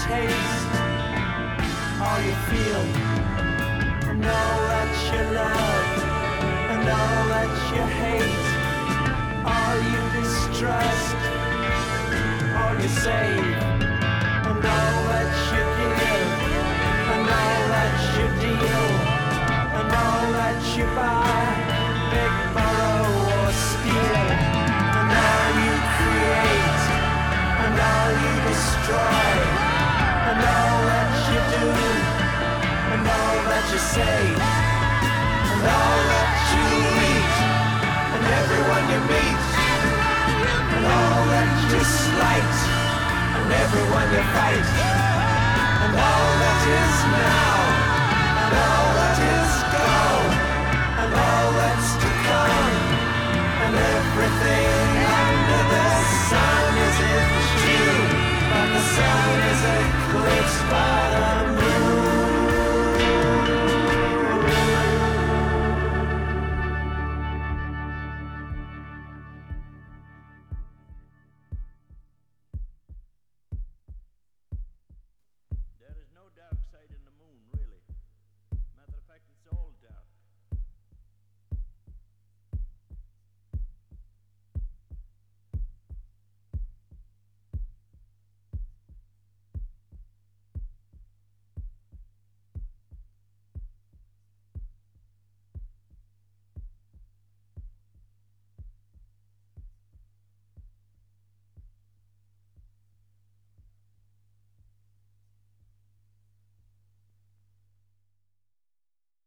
taste, all you feel, and all that you love, and all that you hate, all you distrust, all you save, and all that you give, and all that you deal, and all that you buy, beg, borrow, or steal, and all you create, and all you destroy, and all that you do, and all that you say, and all that you eat, and everyone you meet, and all that you slight, and everyone you fight, and all that is now, and all that is gone, and all that's to come, and everything under the sun is in June, but the sun is eclipsed by